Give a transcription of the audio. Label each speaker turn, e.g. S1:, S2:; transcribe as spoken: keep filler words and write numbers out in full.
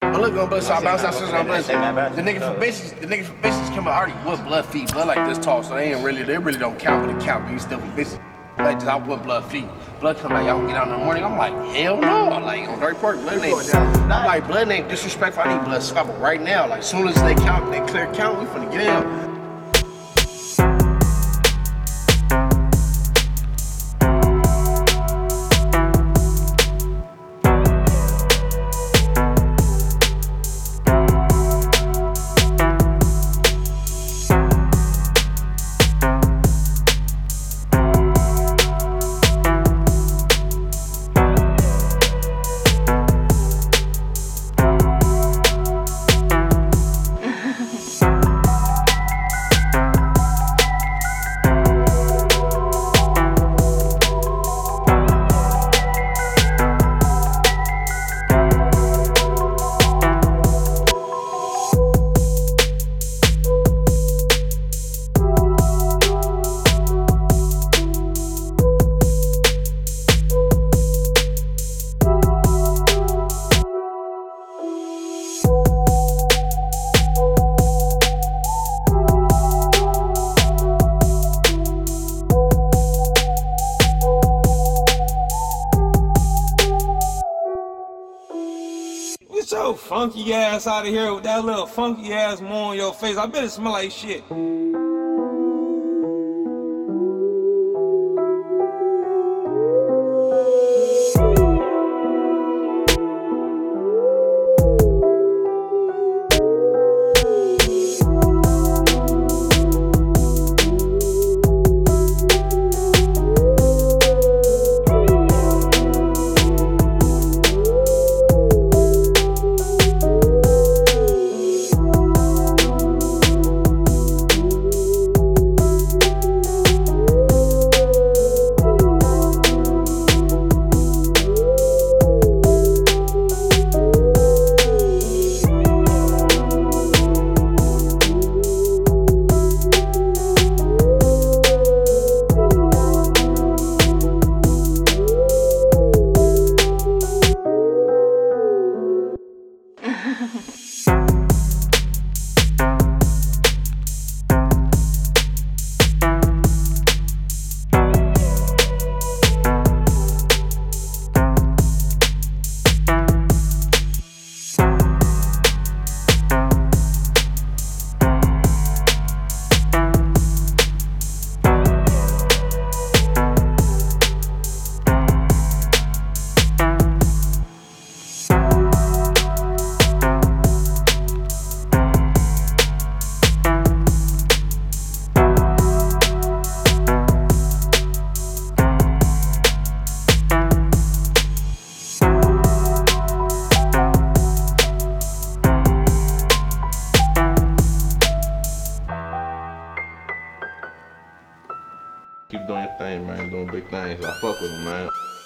S1: But look, gonna bust, I bounce out, sister, I'm blessed. The nigga from bitches, the nigga from bitches come out already with blood feet, blood like this tall, so they ain't really, they really don't count, but they count, but you still be bitches. Like, just I with blood feet. Blood come out, y'all get out in the morning. I'm like, hell no. Like, on Dirty Pork, blood ain't. I'm like, blood ain't disrespectful. I need blood stop right now. Like, soon as they count, they clear count, we finna get in.
S2: Get your funky ass out of here with that little funky ass mole on your face. I bet it smell like shit.
S3: Keep doing your thing, man. Doing big things. I fuck with him, man.